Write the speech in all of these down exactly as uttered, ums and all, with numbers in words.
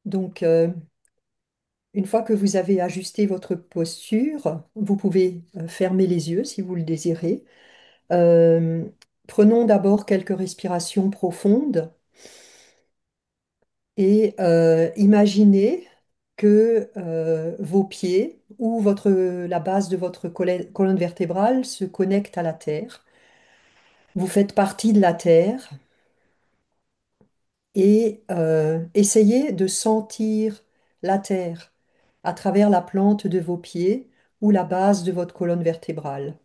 Donc, euh, une fois que vous avez ajusté votre posture, vous pouvez euh, fermer les yeux si vous le désirez. Euh, Prenons d'abord quelques respirations profondes et euh, imaginez que euh, vos pieds ou votre, la base de votre colonne colonne vertébrale se connectent à la terre. Vous faites partie de la terre et euh, essayez de sentir la terre à travers la plante de vos pieds ou la base de votre colonne vertébrale.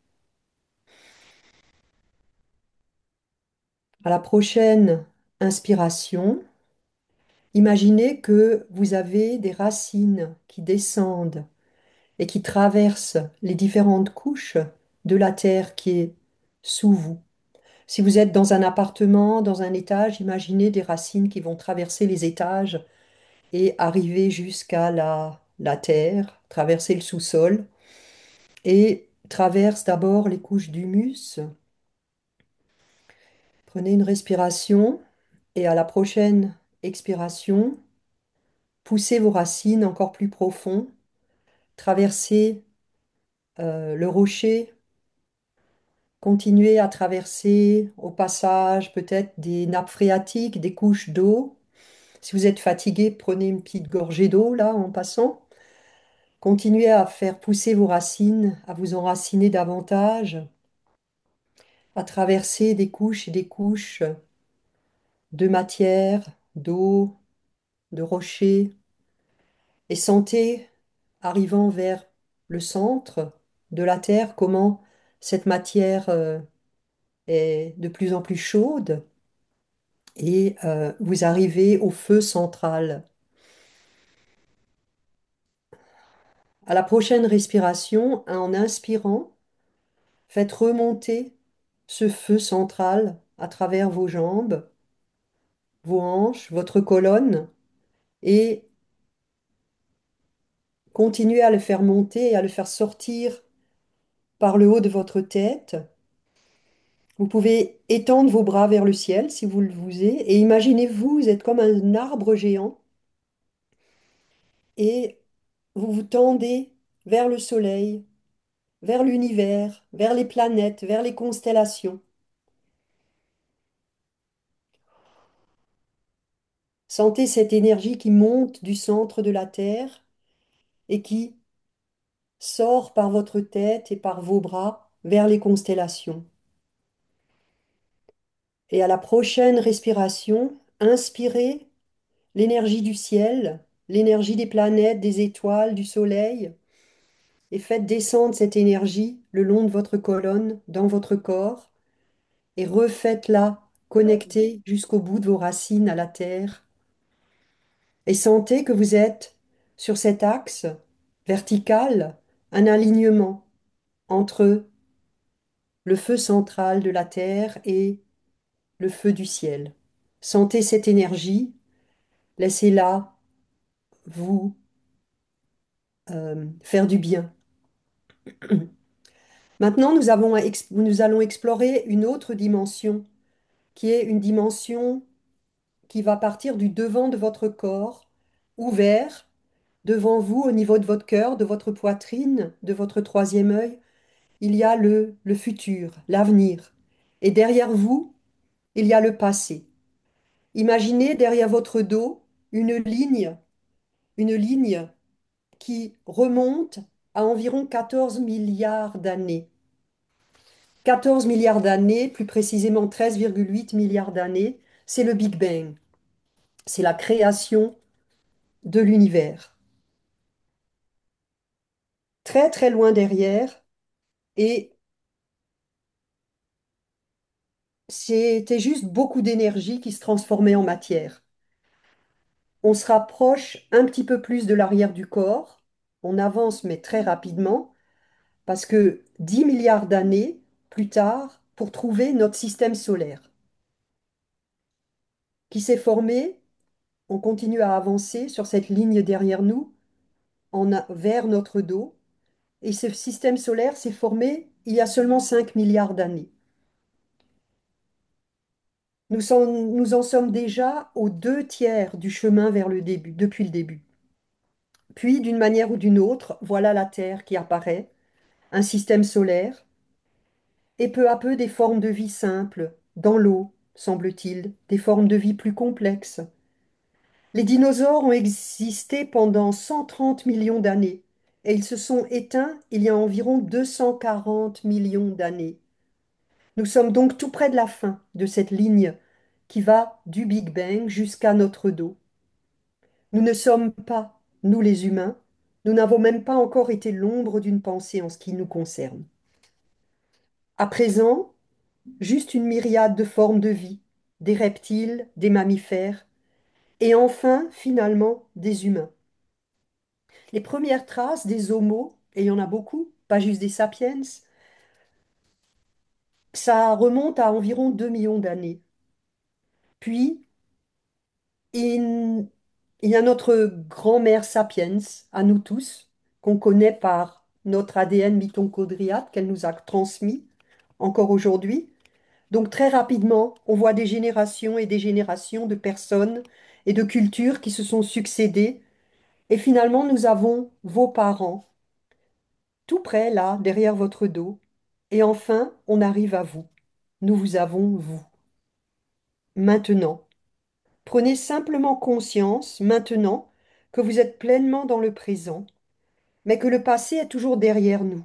À la prochaine inspiration, imaginez que vous avez des racines qui descendent et qui traversent les différentes couches de la terre qui est sous vous. Si vous êtes dans un appartement, dans un étage, imaginez des racines qui vont traverser les étages et arriver jusqu'à la, la terre, traverser le sous-sol et traverse d'abord les couches d'humus. Prenez une respiration et à la prochaine expiration, poussez vos racines encore plus profond, traversez euh, le rocher, continuez à traverser au passage peut-être des nappes phréatiques, des couches d'eau. Si vous êtes fatigué, prenez une petite gorgée d'eau là en passant. Continuez à faire pousser vos racines, à vous enraciner davantage, à traverser des couches et des couches de matière, d'eau, de rochers, et sentez, arrivant vers le centre de la Terre, comment cette matière euh, est de plus en plus chaude, et euh, vous arrivez au feu central. À la prochaine respiration, en inspirant, faites remonter ce feu central à travers vos jambes, vos hanches, votre colonne, et continuez à le faire monter et à le faire sortir par le haut de votre tête. Vous pouvez étendre vos bras vers le ciel si vous le voulez et imaginez-vous, vous êtes comme un arbre géant et vous vous tendez vers le soleil, vers l'univers, vers les planètes, vers les constellations. Sentez cette énergie qui monte du centre de la Terre et qui sort par votre tête et par vos bras vers les constellations. Et à la prochaine respiration, inspirez l'énergie du ciel, l'énergie des planètes, des étoiles, du soleil, et faites descendre cette énergie le long de votre colonne, dans votre corps, et refaites-la connecter jusqu'au bout de vos racines à la terre. Et sentez que vous êtes sur cet axe vertical, un alignement entre le feu central de la terre et le feu du ciel. Sentez cette énergie, laissez-la vous euh, faire du bien. Maintenant, nous avons à ex- nous allons explorer une autre dimension, qui est une dimension qui va partir du devant de votre corps, ouvert, devant vous, au niveau de votre cœur, de votre poitrine, de votre troisième œil. Il y a le, le futur, l'avenir. Et derrière vous, il y a le passé. Imaginez derrière votre dos une ligne, une ligne qui remonte à environ quatorze milliards d'années. quatorze milliards d'années, plus précisément treize virgule huit milliards d'années, c'est le Big Bang. C'est la création de l'univers. Très très loin derrière, et c'était juste beaucoup d'énergie qui se transformait en matière. On se rapproche un petit peu plus de l'arrière du corps, on avance mais très rapidement, parce que dix milliards d'années plus tard, pour trouver notre système solaire, qui s'est formé, on continue à avancer sur cette ligne derrière nous, en a- vers notre dos, et ce système solaire s'est formé il y a seulement cinq milliards d'années. Nous, sommes- nous en sommes déjà aux deux tiers du chemin vers le début, depuis le début. Puis, d'une manière ou d'une autre, voilà la Terre qui apparaît, un système solaire, et peu à peu des formes de vie simples, dans l'eau, semble-t-il, des formes de vie plus complexes. Les dinosaures ont existé pendant cent trente millions d'années, et ils se sont éteints il y a environ deux cent quarante millions d'années. Nous sommes donc tout près de la fin de cette ligne qui va du Big Bang jusqu'à notre dos. Nous ne sommes pas, nous les humains, nous n'avons même pas encore été l'ombre d'une pensée en ce qui nous concerne. À présent, juste une myriade de formes de vie, des reptiles, des mammifères, et enfin, finalement, des humains. Les premières traces des homos, et il y en a beaucoup, pas juste des sapiens, ça remonte à environ deux millions d'années. Puis, il, il y a notre grand-mère sapiens, à nous tous, qu'on connaît par notre A D N mitochondrial qu'elle nous a transmis encore aujourd'hui. Donc très rapidement, on voit des générations et des générations de personnes et de cultures qui se sont succédées. Et finalement, nous avons vos parents, tout près, là, derrière votre dos. Et enfin, on arrive à vous. Nous vous avons, vous. Maintenant, prenez simplement conscience, maintenant, que vous êtes pleinement dans le présent, mais que le passé est toujours derrière nous.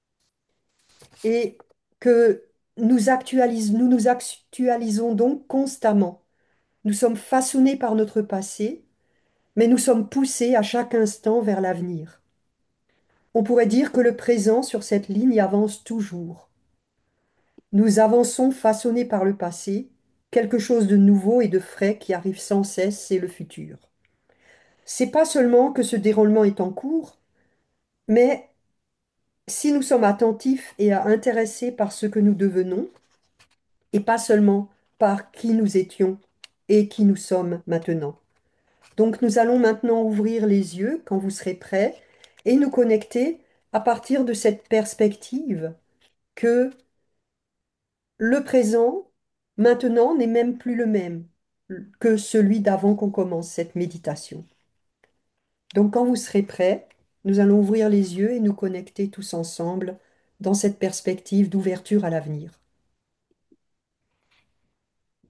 Et que nous actualis- nous nous actualisons donc constamment. Nous sommes façonnés par notre passé, mais nous sommes poussés à chaque instant vers l'avenir. On pourrait dire que le présent sur cette ligne avance toujours. Nous avançons façonnés par le passé, quelque chose de nouveau et de frais qui arrive sans cesse, c'est le futur. C'est pas seulement que ce déroulement est en cours, mais si nous sommes attentifs et intéressés par ce que nous devenons, et pas seulement par qui nous étions et qui nous sommes maintenant. Donc nous allons maintenant ouvrir les yeux quand vous serez prêts et nous connecter à partir de cette perspective que le présent, maintenant, n'est même plus le même que celui d'avant qu'on commence cette méditation. Donc quand vous serez prêts, nous allons ouvrir les yeux et nous connecter tous ensemble dans cette perspective d'ouverture à l'avenir.